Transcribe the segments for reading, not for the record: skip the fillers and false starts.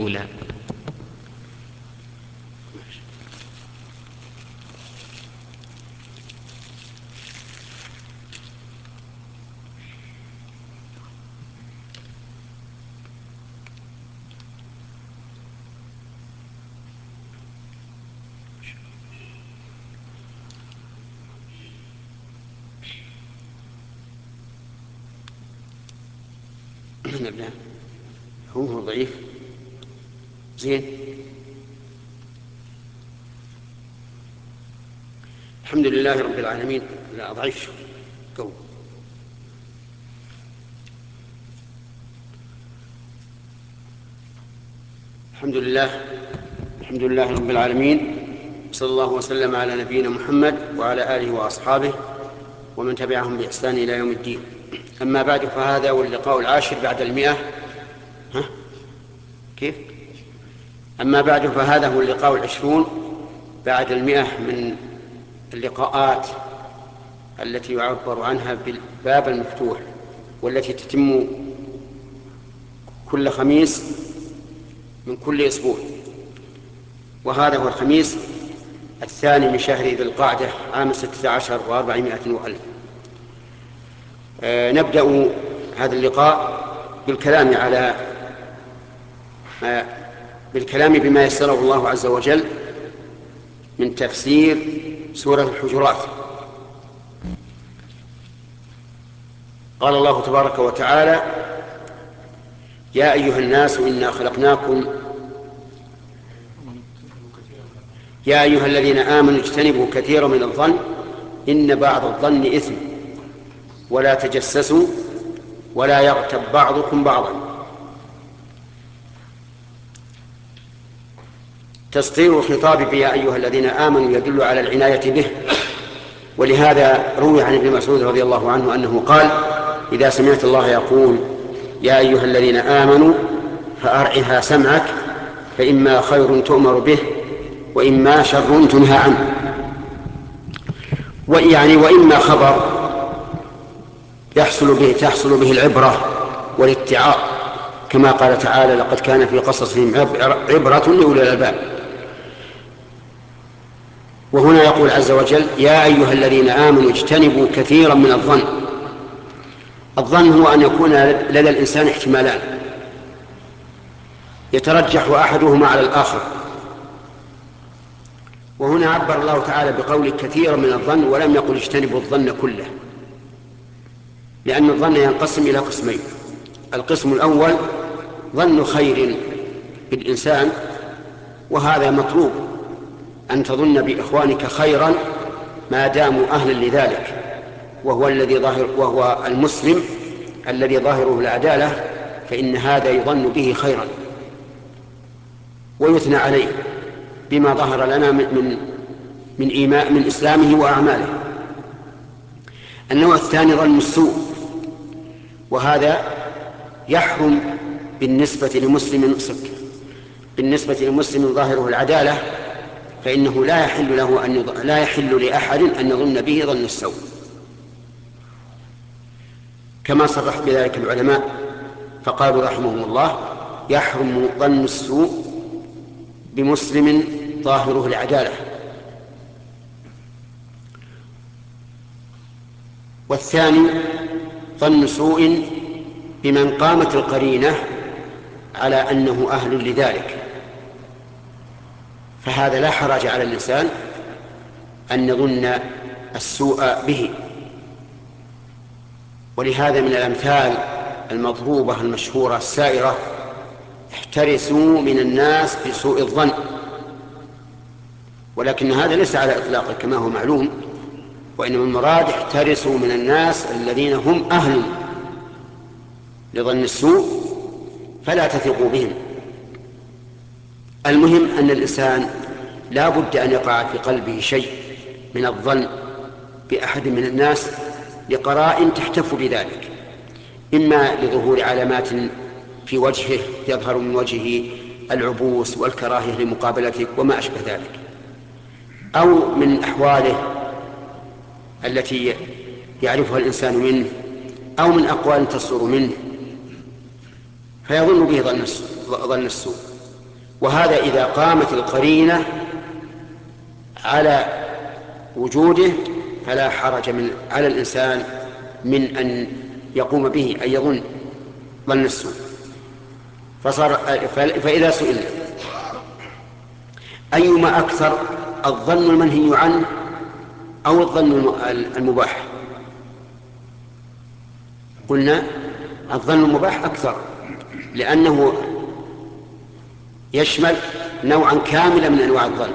الأولى. نبدأ. هو ضعيف زين. الحمد لله رب العالمين. لا ضعيف قوي. الحمد لله رب العالمين، صلى الله وسلم على نبينا محمد وعلى آله وأصحابه ومن تبعهم بإحسان إلى يوم الدين. أما بعد، فهذا هو اللقاء العاشر بعد 100. كيف؟ أما بعد، فهذا هو اللقاء 20 بعد 100 من اللقاءات التي يعبر عنها بالباب المفتوح، والتي تتم كل خميس من كل أسبوع. وهذا هو الخميس الثاني من شهر ذي القعدة عام 16 و400 وألف. نبدأ هذا اللقاء بالكلام بما يسره الله عز وجل من تفسير سورة الحجرات. قال الله تبارك وتعالى: يا أيها الناس إنا خلقناكم يا أيها الذين آمنوا اجتنبوا كثيرا من الظن إن بعض الظن إثم ولا تجسسوا ولا يغتب بعضكم بعضا. تصدير الخطاب بيا أيها الذين آمنوا يدل على العناية به، ولهذا روي عن ابن مسعود رضي الله عنه أنه قال: إذا سمعت الله يقول يا أيها الذين آمنوا فأرعها سمعك، فإما خير تؤمر به وإما شر تنهى عنه. وإما خبر تحصل به العبرة والاتعاظ، كما قال تعالى: لقد كان في قصصهم عبرة لأولي الألباب. وهنا يقول عز وجل: يا أيها الذين آمنوا اجتنبوا كثيرا من الظن. الظن هو أن يكون لدى الإنسان احتمالان يترجح أحدهما على الآخر، وهنا عبر الله تعالى بقول كثيرا من الظن ولم يقل اجتنبوا الظن كله، لأن الظن ينقسم إلى قسمين. القسم الأول ظن خير بالإنسان، وهذا مطلوب، أن تظن بإخوانك خيرا ما داموا أهلا لذلك، وهو المسلم الذي ظاهره العدالة، فإن هذا يظن به خيرا ويثنى عليه بما ظهر لنا من إسلامه وأعماله. النوع الثاني ظن السوء، وهذا يحرم بالنسبة لمسلم ظاهره العدالة، فإنه لا يحل لأحد أن يظن به ظن السوء، كما صرح بذلك العلماء فقالوا رحمهم الله: يحرم ظن السوء بمسلم ظاهره العدالة. والثاني ظن سوء بمن قامت القرينة على أنه أهل لذلك، فهذا لا حرج على الإنسان أن يظن السوء به. ولهذا من الأمثال المضروبة المشهورة السائرة: احترسوا من الناس بسوء الظن. ولكن هذا ليس على إطلاقه كما هو معلوم، وإنما المراد احترسوا من الناس الذين هم أهل لظن السوء فلا تثقوا بهم. المهم أن الإنسان لا بد أن يقع في قلبه شيء من الظن بأحد من الناس لقرائن تحتف بذلك، إما لظهور علامات في وجهه يظهر من وجهه العبوس والكراهية لمقابلتك وما أشبه ذلك، أو من أحواله التي يعرفها الإنسان منه، أو من أقوال تصدر منه، فيظن به ظن السوء. وهذا إذا قامت القرينة على وجوده فلا حرج على الإنسان من أن يقوم به، أن يظن ظن السوء. فإذا سئلنا أيما أكثر، الظن المنهي عنه أو الظن المباح، قلنا الظن المباح أكثر، لأنه يشمل نوعا كاملا من أنواع الظن،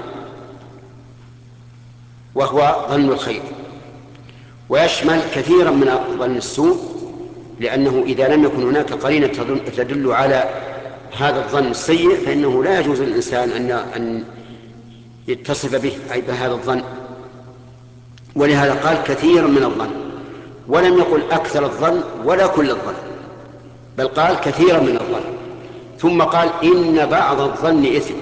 وهو ظن الخير، ويشمل كثيرا من ظن السوء، لأنه إذا لم يكن هناك قرينة تدل على هذا الظن السيء فإنه لا يجوز للإنسان أن يتصف به أي بهذا الظن. ولهذا قال كثيرا من الظن، ولم يقل أكثر الظن ولا كل الظن، بل قال كثيرا من الظن، ثم قال إن بعض الظن إثم.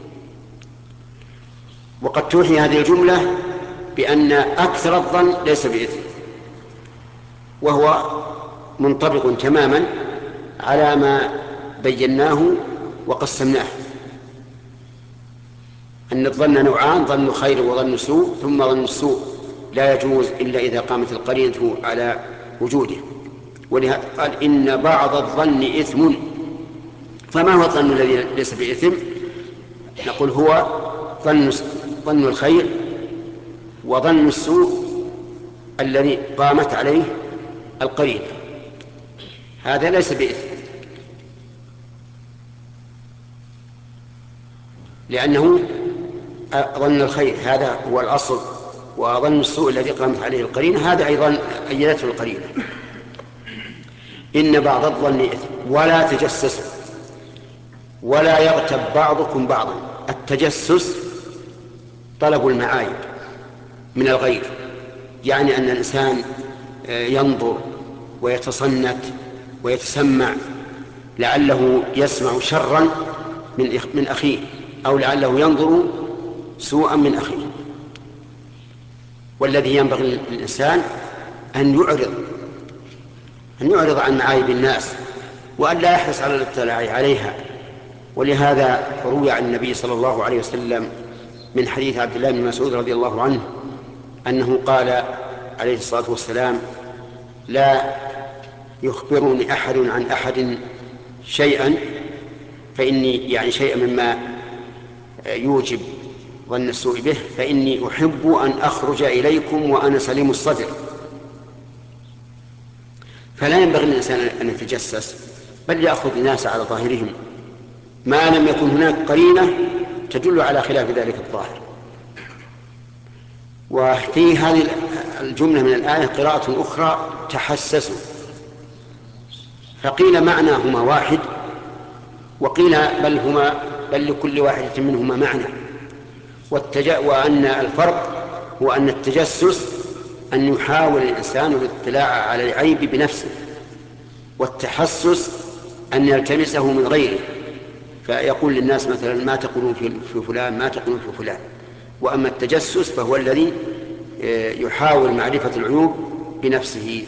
وقد توحي هذه الجملة بأن أكثر الظن ليس بإثم، وهو منطبق تماما على ما بيناه وقسمناه، أن الظن نوعان: ظن خير وظن سوء، ثم ظن السوء لا يجوز إلا إذا قامت القرينة على وجوده. ولهذا قال إن بعض الظن إثم. فما هو الظن الذي ليس بإثم؟ نقول هو ظن الخير وظن السوء الذي قامت عليه القرينة، هذا ليس بإثم، لأنه ظن الخير هذا هو الأصل، وظن السوء الذي قامت عليه القرينة هذا أيضا أيدته القرينة. إن بعض الظن إثم ولا تجسسوا ولا يغتب بعضكم بعضا. التجسس طلب المعايب من الغير، يعني أن الإنسان ينظر ويتصنت ويتسمع لعله يسمع شرا من أخيه، أو لعله ينظر سوءا من أخيه. والذي ينبغي للإنسان أن يعرض عن معايب الناس، وأن لا يحرص على الاطلاع عليها. ولهذا روي عن النبي صلى الله عليه وسلم من حديث عبد الله بن مسعود رضي الله عنه أنه قال عليه الصلاة والسلام: لا يخبرني أحد عن أحد شيئا فإني، يعني شيئا مما يوجب ظن السوء به، فإني أحب أن أخرج إليكم وأنا سليم الصدر. فلا ينبغي للإنسان أن يتجسس، بل يأخذ الناس على ظاهرهم ما لم يكن هناك قرينة تدل على خلاف ذلك الظاهر. وفي هذه الجملة من الآية قراءة أخرى: تحسسوا. فقيل معناهما واحد، وقيل بل لكل واحدة منهما معنى. وأن الفرق هو أن التجسس أن يحاول الإنسان الاطلاع على العيب بنفسه، والتحسس أن يلتمسه من غيره، فيقول للناس مثلا: ما تقولون في فلان، ما تقولون في فلان. وأما التجسس فهو الذي يحاول معرفة العيوب بنفسه.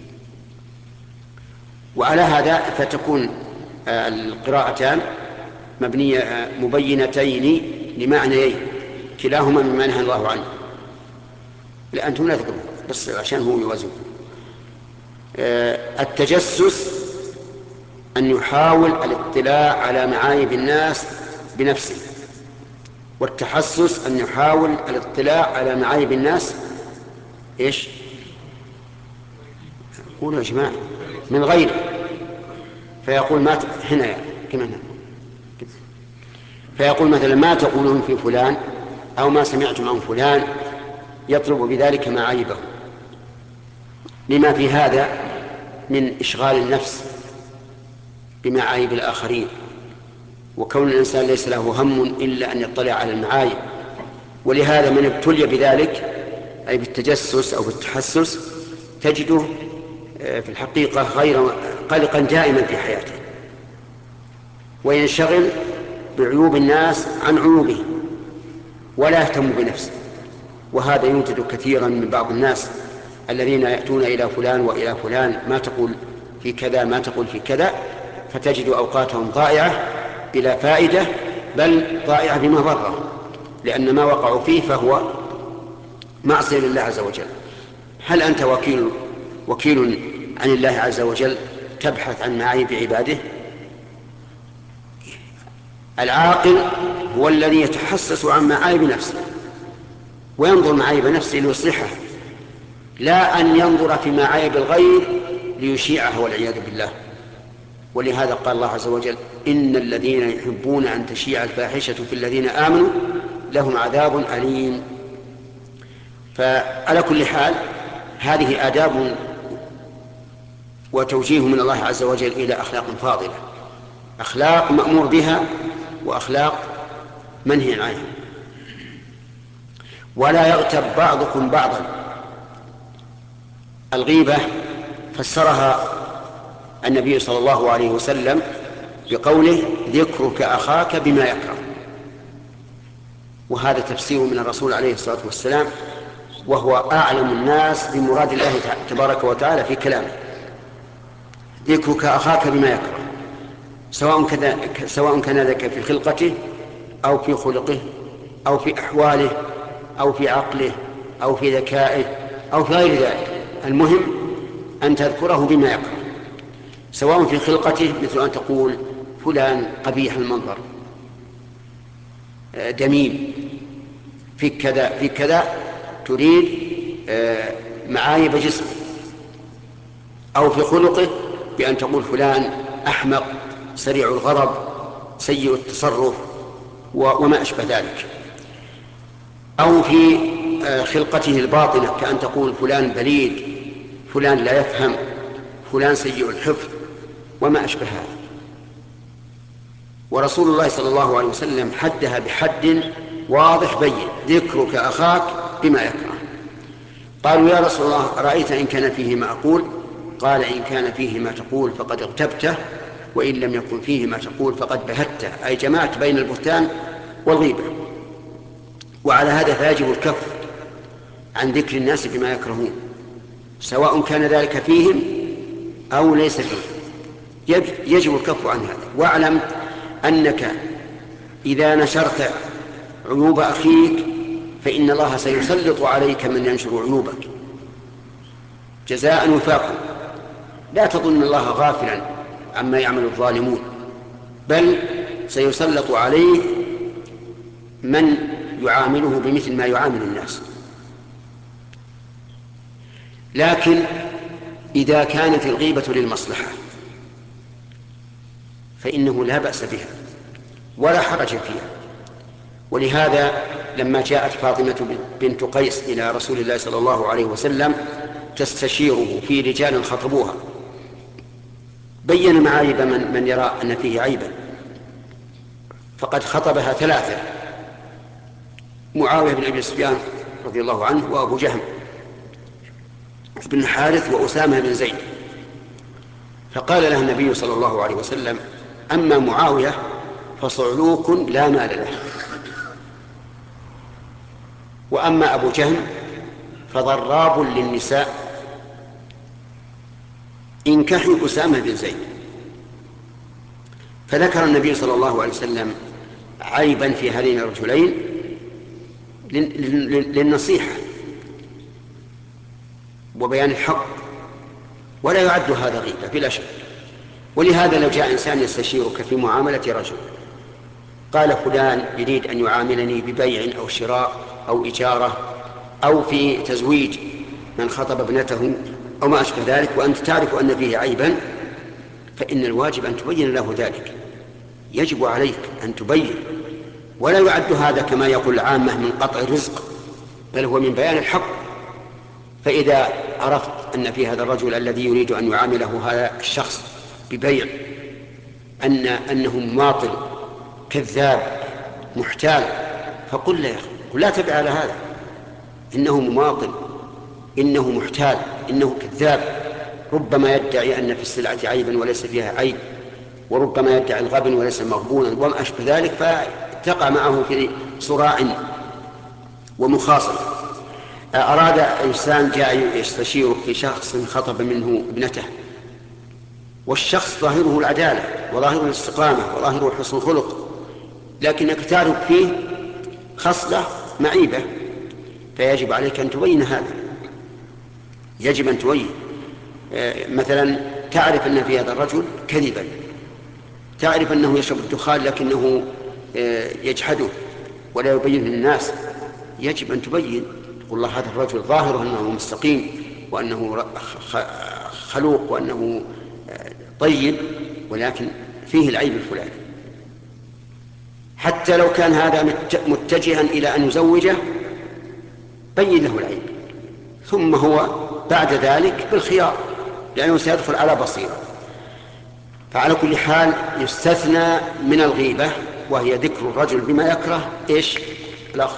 وعلى هذا فتكون القراءتان مبينتين لمعنيين كلاهما مما نهى الله عنه. لا أنتم لا تقرون بس عشان هو يوازن. التجسس أن يحاول الاطلاع على معايب الناس بنفسه، والتحسس أن يحاول الاطلاع على معايب الناس إيش؟ قولوا يا جماعة، من غيره. فيقول هنا كمان، فيقول مثلا: ما تقولون في فلان، أو ما سمعتم عن فلان، يطلب بذلك معايبه، لما في هذا من إشغال النفس بمعايب الآخرين، وكون الإنسان ليس له هم إلا أن يطلع على المعايب. ولهذا من ابتلي بذلك أي بالتجسس أو بالتحسس تجده في الحقيقة غير قلقا دائما في حياته، وينشغل بعيوب الناس عن عيوبه ولا يهتم بنفسه. وهذا يوجد كثيرا من بعض الناس الذين يأتون إلى فلان وإلى فلان: ما تقول في كذا، ما تقول في كذا، فتجد أوقاتهم ضائعة بلا فائدة، بل ضائعة بما ضره، لأن ما وقعوا فيه فهو معصية لله عز وجل. هل أنت وكيل عن الله عز وجل تبحث عن معايب عباده؟ العاقل هو الذي يتحسس عن معايب نفسه وينظر معايب نفسه ليصلحها، لا أن ينظر في معايب الغير ليشيعها والعياذ بالله. ولهذا قال الله عز وجل: إن الذين يحبون أن تشيع الفاحشة في الذين آمنوا لهم عذاب أليم. فعلى كل حال هذه آداب وتوجيه من الله عز وجل إلى أخلاق فاضلة، أخلاق مأمور بها وأخلاق منهي عنها. ولا يغتب بعضكم بعضا. الغيبة فسرها النبي صلى الله عليه وسلم بقوله: ذكرك أخاك بما يكره. وهذا تفسير من الرسول عليه الصلاة والسلام، وهو أعلم الناس بمراد الله تبارك وتعالى في كلامه. ذكرك أخاك بما يكره، سواء كان ذلك في خلقته أو في خلقه أو في أحواله أو في عقله أو في ذكائه أو في غير ذلك. المهم أن تذكره بما يكره، سواء في خلقته مثل أن تقول فلان قبيح المنظر، دميم، في كذا في كذا، تريد معايب جسمه. أو في خلقه بأن تقول فلان أحمق سريع الغضب سيء التصرف وما أشبه ذلك. أو في خلقته الباطنة كأن تقول فلان بليد، فلان لا يفهم، فلان سيء الحفظ وما أشبه هذا. ورسول الله صلى الله عليه وسلم حدها بحد واضح بين: ذكرك أخاك بما يكره. قالوا: يا رسول الله أرأيت إن كان فيه ما أقول؟ قال: إن كان فيه ما تقول فقد اغتبته، وإن لم يكن فيه ما تقول فقد بهته، أي جمعت بين البهتان والغيبة. وعلى هذا فيجب الكف عن ذكر الناس بما يكرهون، سواء كان ذلك فيهم أو ليس فيهم، يجب الكف عن هذا. واعلم أنك إذا نشرت عيوب أخيك فإن الله سيسلط عليك من ينشر عيوبك جزاء وفاقا. لا تظن الله غافلا عما يعمل الظالمون، بل سيسلط عليه من يعامله بمثل ما يعامل الناس. لكن إذا كانت الغيبة للمصلحة فإنه لا بأس بها ولا حرج فيها. ولهذا لما جاءت فاطمة بنت قيس إلى رسول الله صلى الله عليه وسلم تستشيره في رجال خطبوها، بين معايب من يرى أن فيه عيبا، فقد خطبها ثلاثة: معاوية بن أبي سفيان رضي الله عنه، وأبو جهم بن حارث، وأسامة بن زيد. فقال لها النبي صلى الله عليه وسلم: أما معاوية فصعلوك لا مال له، وأما أبو جهم فضراب للنساء، انكحوا أسامة بن زيد. فذكر النبي صلى الله عليه وسلم عيبا في هذين الرجلين للنصيحة وبيان الحق، ولا يعد هذا غيبة بلا شك. ولهذا لو جاء إنسان يستشيرك في معاملة رجل، قال فلان يريد أن يعاملني ببيع أو شراء أو إجارة أو في تزويج من خطب ابنته أو ما أشبه ذلك، وأنت تعرف أن فيه عيبا، فإن الواجب أن تبين له ذلك. يجب عليك أن تبين، ولا يعد هذا كما يقول العامة من قطع الرزق، بل هو من بيان الحق. فإذا عرفت أن في هذا الرجل الذي يريد أن يعامله هذا الشخص ببيع أنه مماطل كذاب محتال، فقل له: لا تبع على هذا، إنه مماطل، إنه محتال، إنه كذاب، ربما يدعي أن في السلعة عيبا وليس فيها عيب، وربما يدعي الغبن وليس مغبونا وما أشبه ذلك، فتقع معه في صراع ومخاصمة. أراد إنسان جاء يستشيرك في شخص خطب منه ابنته، والشخص ظاهره العدالة وظاهره الاستقامة وظاهره حسن الخلق، لكنك تعرف فيه خصلة معيبة، فيجب عليك أن تبين هذا، يجب أن تبين. مثلا تعرف أن في هذا الرجل كذبا، تعرف أنه يشرب الدخان لكنه يجحده ولا يبين للناس، يجب أن تبين، تقول الله هذا الرجل ظاهره أنه مستقيم وأنه خلوق وأنه طيب، ولكن فيه العيب الفلاني. حتى لو كان هذا متجها إلى أن يزوجه بين له العيب، ثم هو بعد ذلك بالخيار، لأنه سيدخل على بصيرة. فعلى كل حال يستثنى من الغيبة، وهي ذكر الرجل بما يكره، إيش الأخ؟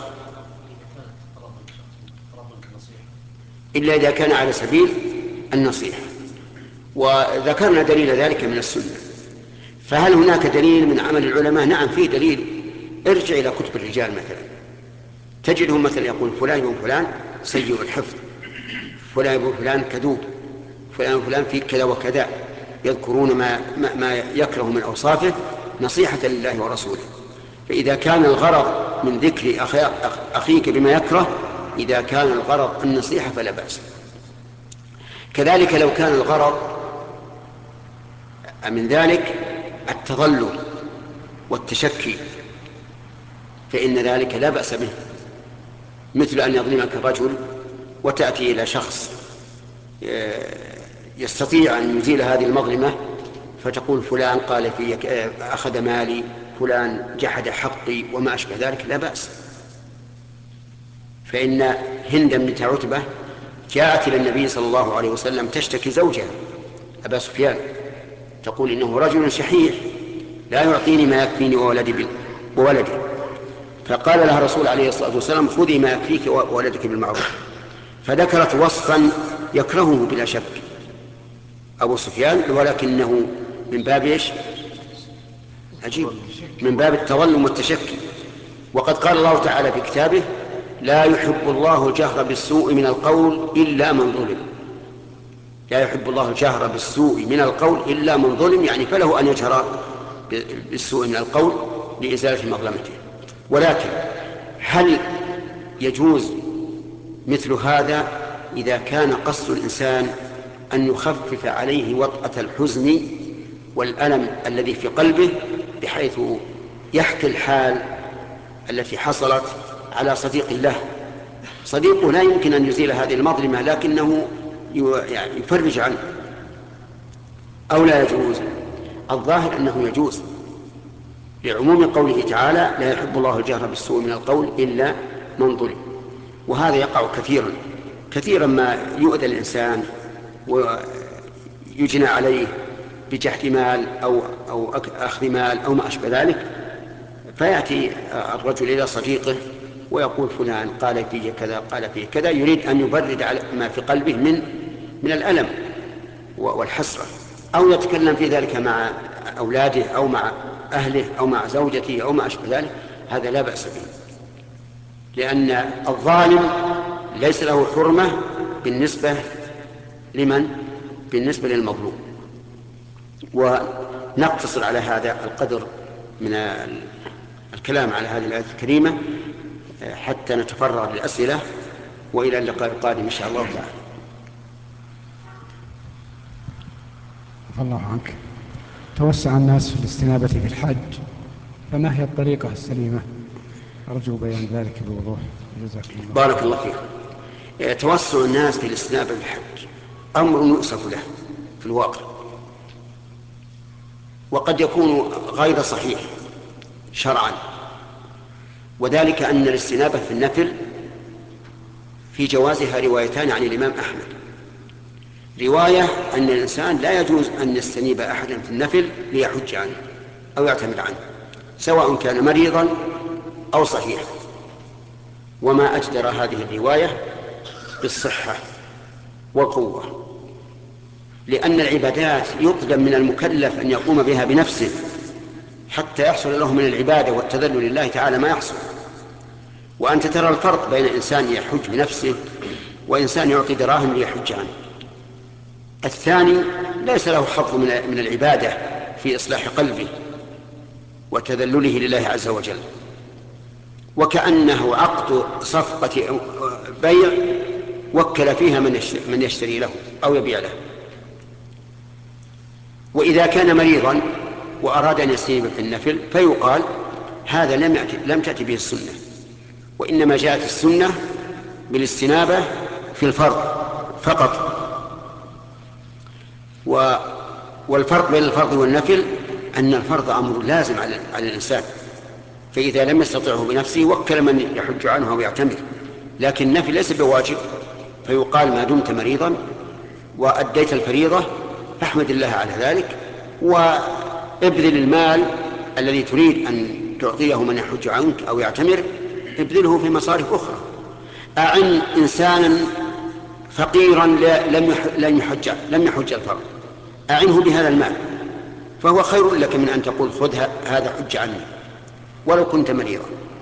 إلا إذا كان على سبيل النصيحة، وذكرنا دليل ذلك من السنة. فهل هناك دليل من عمل العلماء؟ نعم فيه دليل. ارجع إلى كتب الرجال مثلا، تجدهم مثلا يقول فلان بن فلان سيء الحفظ، فلان بن فلان كذوب، فلان فلان فيه كذا وكذا، يذكرون ما يكره من أوصافه نصيحة لله ورسوله. فإذا كان الغرض من ذكر أخيك بما يكره، إذا كان الغرض النصيحة فلا بأس. كذلك لو كان الغرض من ذلك التضلل والتشكي فإن ذلك لا بأس به، مثل أن يظلمك الرجل وتأتي إلى شخص يستطيع أن يزيل هذه المظلمة، فتقول فلان قال في أخذ مالي، فلان جحد حقي وما أشبه ذلك، لا بأس. فإن هند بنت عتبة جاءت إلى النبي صلى الله عليه وسلم تشتكي زوجها أبا سفيان، تقول إنه رجل شحيح لا يعطيني ما يكفيني وولدي. فقال لها الرسول عليه الصلاة والسلام خذي ما يكفيك وولدك بالمعروف. فذكرت وصفا يكرهه بلا شك أبو سفيان، ولكنه من باب إيش؟ عجيب، من باب التظلم والتشكي. وقد قال الله تعالى في كتابه لا يحب الله الجهر بالسوء من القول إلا من ظلم. لا يحب الله الجهر بالسوء من القول إلا من ظلم، يعني فله أن يجهر بالسوء من القول لإزالة مظلمته. ولكن هل يجوز مثل هذا إذا كان قصد الإنسان أن يخفف عليه وطأة الحزن والألم الذي في قلبه، بحيث يحكي الحال التي حصلت على صديق له، صديقه لا يمكن أن يزيل هذه المظلمة لكنه يفرج عنه، أو لا يجوز؟ الظاهر أنه يجوز لعموم قوله تعالى لا يحب الله الجهر بالسوء من القول إلا من ظلم. وهذا يقع كثيرا ما يؤذى الإنسان ويجنى عليه بجحد مال أو أخذ مال أو ما أشبه ذلك، فيأتي الرجل إلى صديقه ويقول فلان قال في كذا قال في كذا، يريد أن يبرد على ما في قلبه من الألم والحسرة، أو يتكلم في ذلك مع أولاده أو مع أهله أو مع زوجته أو ما أشبه ذلك. هذا لا بأس به، لأن الظالم ليس له حرمة بالنسبة لمن؟ بالنسبة للمظلوم. ونقتصر على هذا القدر من الكلام على هذه الآية الكريمة حتى نتفرغ للأسئلة، وإلى اللقاء القادم إن شاء الله تعالى. الله عنك. توسع الناس في الاستنابة في الحج، فما هي الطريقة السليمة؟ أرجو بيان ذلك بوضوح، جزاكم الله. بارك الله فيك. توسع الناس في الاستنابة في الحج أمر يؤسف له في الواقع، وقد يكون غير صحيح شرعا، وذلك أن الاستنابة في النفل في جوازها روايتان عن الإمام أحمد. رواية أن الإنسان لا يجوز أن يستنيب أحدا في النفل ليحج عنه أو يعتمد عنه، سواء كان مريضا أو صحيحا، وما أجدر هذه الرواية بالصحة والقوة، لأن العبادات يطلب من المكلف أن يقوم بها بنفسه حتى يحصل له من العبادة والتذلل لله تعالى ما يحصل. وأنت ترى الفرق بين إنسان يحج بنفسه وإنسان يعطي دراهم ليحج عنه. الثاني ليس له حظ من العبادة في إصلاح قلبه، وتذلله لله عز وجل، وكأنه عقد صفقة بيع وكل فيها من يشتري له أو يبيع له. وإذا كان مريضا وأراد أن يستنيب في النفل فيقال هذا لم تأتي به السنة، وإنما جاءت السنة بالاستنابة في الفرض فقط. والفرق بين الفرض والنفل أن الفرض أمر لازم على الإنسان، فإذا لم يستطعه بنفسه وكل من يحج عنه أو يعتمر، لكن النفل ليس بواجب، فيقال ما دمت مريضا وأديت الفريضة فاحمد الله على ذلك، وابذل المال الذي تريد أن تعطيه من يحج عنك أو يعتمر ابذله في مصارف أخرى. أعن إنسانا فقيرا لم يحج الفرض، أعنه بهذا المال فهو خير لك من أن تقول خذ هذا حج عني ولو كنت مريضا.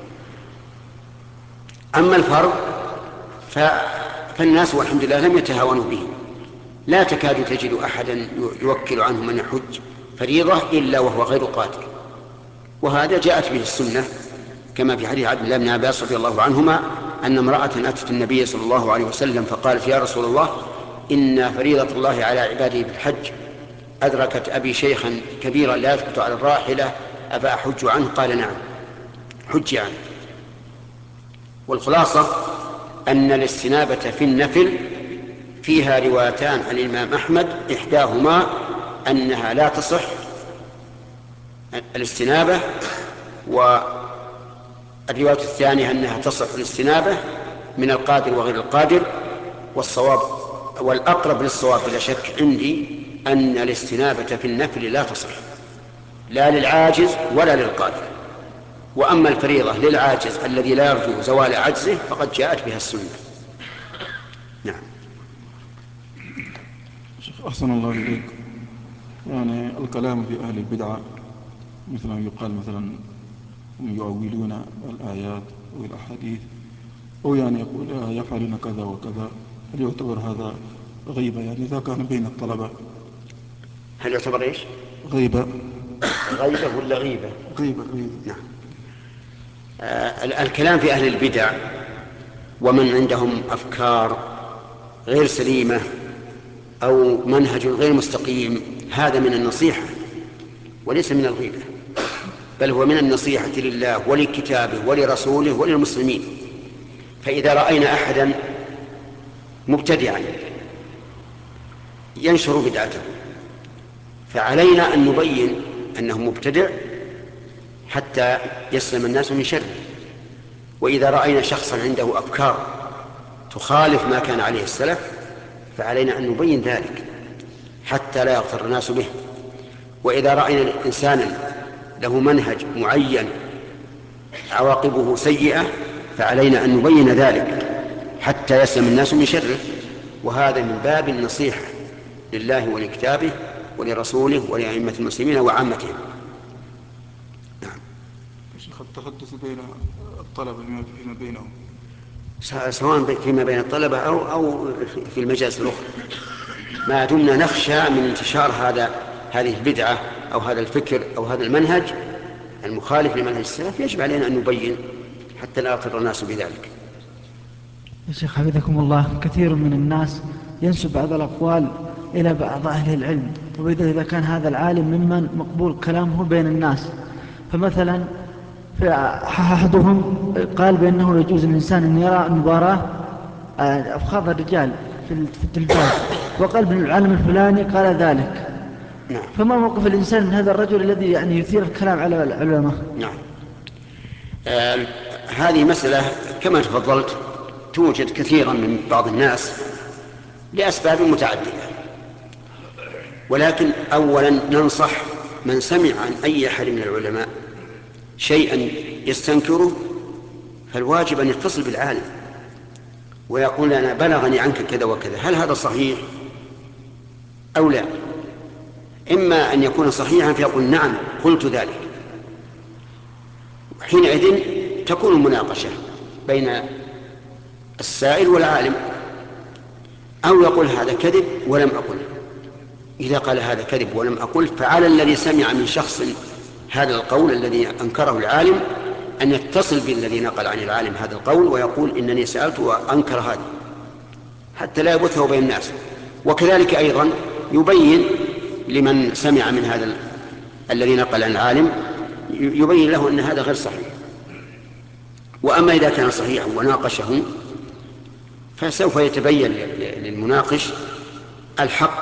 أما الفرض فالناس والحمد لله لم يتهاونوا به، لا تكاد تجد أحدا يوكل عنه من يحج فريضة إلا وهو غير قادر، وهذا جاءت به السنة كما في حديث عبد الله بن عباس رضي الله عنهما أن امرأة أتت النبي صلى الله عليه وسلم فقالت يا رسول الله إن فريضة الله على عباده بالحج أدركت أبي شيخا كبيرا لا يثبت على الراحلة أفأحج عنه؟ قال نعم حج عنه. والخلاصة أن الاستنابة في النفل فيها روايتان عن الإمام أحمد، إحداهما أنها لا تصح الاستنابة، والرواية الثانية أنها تصح الاستنابة من القادر وغير القادر. والصواب والأقرب للصواب بلا شك عندي أن الاستنابة في النفل لا تصح لا للعاجز ولا للقادر، وأما الفريضة للعاجز الذي لا يرجو زوال عجزه فقد جاءت بها السنة. نعم. شيخ أحسن الله إليك، يعني الكلام في أهل البدعة مثل ما يقال مثلا هم يؤولون الآيات والأحاديث أو يعني يقول يفعلون كذا وكذا، هل يعتبر هذا غيبة؟ يعني إذا كان بين الطلبة هل يعتبر إيش؟ غيبة. غيبة ولا غيبة؟ غيبة. نعم. الكلام في أهل البدع ومن عندهم أفكار غير سليمة أو منهج غير مستقيم هذا من النصيحة وليس من الغيبة، بل هو من النصيحة لله ولكتابه ولرسوله وللمسلمين. فإذا رأينا أحدا مبتدعا ينشر بدعته فعلينا أن نبين أنه مبتدع حتى يسلم الناس من شره. وإذا رأينا شخصا عنده أفكار تخالف ما كان عليه السلف فعلينا أن نبين ذلك حتى لا يغتر الناس به. وإذا رأينا إنسانا له منهج معين عواقبه سيئة فعلينا أن نبين ذلك حتى يسلم الناس من شره، وهذا من باب النصيحة لله ولكتابه ولرسوله ولأئمة المسلمين وعامتهم. نعم. شيخ التحدث بين الطلبة فيما بينهم سواء فيما بين الطلبة أو في المجالس الأخرى، ما دمنا نخشى من انتشار هذه البدعة أو هذا الفكر أو هذا المنهج المخالف لمنهج السلف يجب علينا أن نبين حتى لا يغتر الناس بذلك. يا شيخ حفظكم الله، كثير من الناس ينسب بعض الأقوال إلى بعض أهل العلم، وإذا كان هذا العالم ممن مقبول كلامه بين الناس، فمثلا أحدهم قال بأنه يجوز للإنسان أن يرى المباراة أفخاذ الرجال في التلفاز، وقال ابن العالم الفلاني قال ذلك. نعم. فما موقف الإنسان من هذا الرجل الذي يعني يثير الكلام على العلماء؟ نعم. هذه مسألة كما تفضلت توجد كثيرا من بعض الناس لأسباب متعددة، ولكن أولا ننصح من سمع عن أي أحد من العلماء شيئا يستنكره فالواجب أن يتصل بالعالم ويقول أنا بلغني عنك كذا وكذا، هل هذا صحيح أو لا؟ إما أن يكون صحيحا فيقول نعم قلت ذلك، حينئذ تكون المناقشة بين السائل والعالم، أو يقول هذا كذب ولم أقل. إذا قال هذا كذب ولم أقل فعلى الذي سمع من شخص هذا القول الذي أنكره العالم أن يتصل بالذي نقل عن العالم هذا القول ويقول إنني سألت وأنكر هذا حتى لا يبثه بين الناس. وكذلك أيضا يبين لمن سمع من هذا الذي نقل عن العالم، يبين له أن هذا غير صحيح. وأما إذا كان صحيحا وناقشه فسوف يتبين للمناقش الحق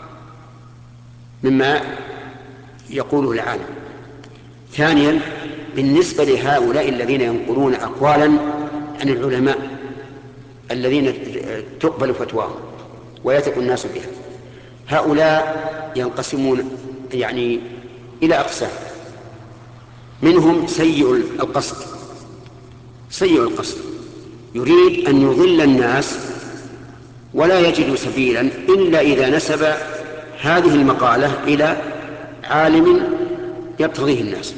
مما يقوله العالم. ثانيا، بالنسبة لهؤلاء الذين ينقلون أقوالا عن العلماء الذين تقبل فتواهم ويثق الناس بها، هؤلاء ينقسمون يعني إلى أقسام. منهم سيء القصد، سيء القصد يريد أن يضل الناس ولا يجد سبيلا إلا إذا نسب هذه المقالة إلى عالم يقتضيه الناس،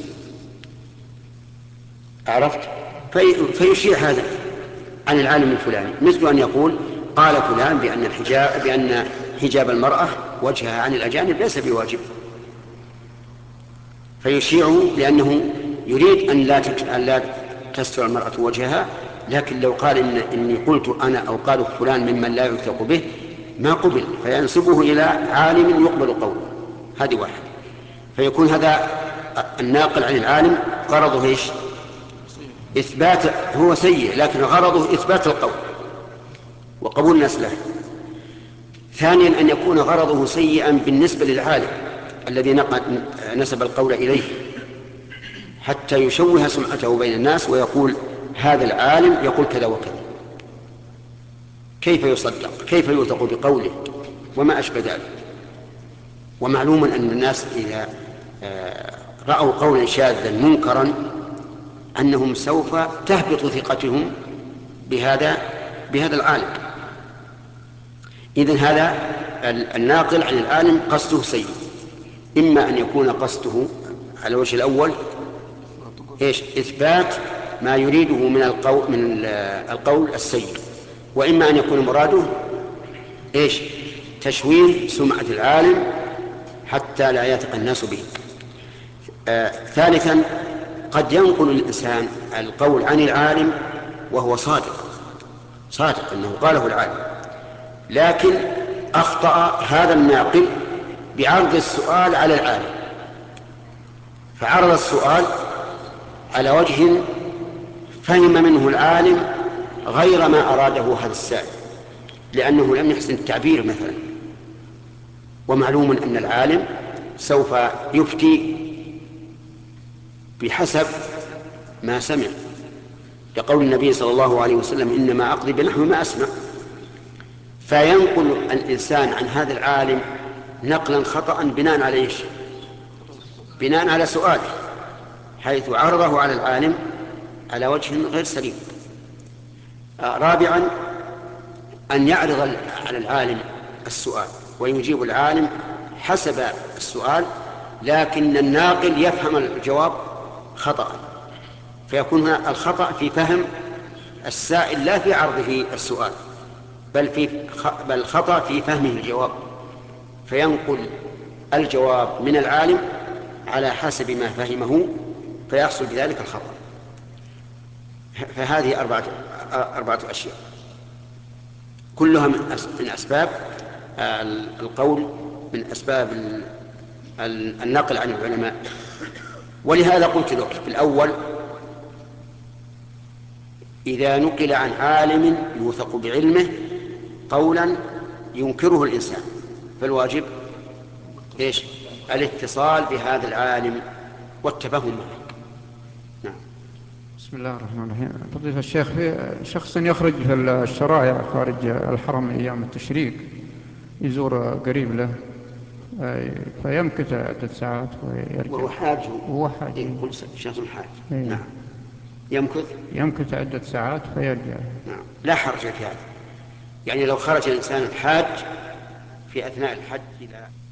عرفت؟ فيشيع هذا عن العالم الفلاني، مثل أن يقول قال فلان بأن حجاب المرأة وجهها عن الأجانب ليس بواجب، فيشيع لأنه يريد أن لا تستر المرأة وجهها. لكن لو قال إني قلت أنا أو قال فلان ممن لا يوثق به ما قبل، فينسبه إلى عالم يقبل قوله. هذه واحد. فيكون هذا الناقل عن العالم غرضه إيش؟ إثبات، هو سيء لكن غرضه إثبات القول وقبول الناس له. ثانيا، أن يكون غرضه سيئا بالنسبة للعالم الذي نسب القول إليه حتى يشوه سمعته بين الناس ويقول هذا العالم يقول كذا وكذا، كيف يصدق؟ كيف يوثق بقوله؟ وما أشبه ذلك. ومعلوم أن الناس إذا رأوا قولا شاذا منكرا أنهم سوف تهبط ثقتهم بهذا العالم. إذن هذا الناقل عن العالم قصده سيء، إما أن يكون قصده على الوجه الأول إيش؟ إثبات ما يريده من القول السيء، وإما أن يكون مراده إيش؟ تشويه سمعة العالم حتى لا يثق الناس به. ثالثا، قد ينقل الإنسان القول عن العالم وهو صادق أنه قاله العالم، لكن أخطأ هذا الناقل بعرض السؤال على العالم، فعرض السؤال على وجه فهم منه العالم غير ما أراده هذا السائل، لأنه لم يحسن التعبير مثلا. ومعلوم أن العالم سوف يفتي بحسب ما سمع، لقول النبي صلى الله عليه وسلم إنما أقضي بنحو ما أسمع. فينقل الإنسان عن هذا العالم نقلا خطأ بناء على إيش؟ بناء على سؤاله، حيث عرضه على العالم على وجه غير سليم. رابعا، أن يعرض على العالم السؤال ويجيب العالم حسب السؤال، لكن الناقل يفهم الجواب خطأ، فيكون هنا الخطأ في فهم السائل لا في عرضه السؤال، بل خطأ في فهمه الجواب، فينقل الجواب من العالم على حسب ما فهمه فيحصل بذلك الخطأ. فهذه أربعة أشياء كلها من أسباب القول، من أسباب النقل عن العلماء. ولهذا قلت لك في الأول إذا نقل عن عالم يوثق بعلمه قولا ينكره الإنسان فالواجب إيش؟ الاتصال بهذا العالم والتفاهم معه. نعم. بسم الله الرحمن الرحيم. فضيلة الشيخ، في شخص يخرج في الشرائع خارج الحرم أيام التشريق يزور قريب له فيمكث عدة ساعات ويرجع، وهو حاج، وهو حاج، يقول شخص حاج. نعم. يمكث عدة ساعات فيرجع. نعم. لا حرج في هذا. يعني لو خرج الإنسان الحاج في أثناء الحج إلى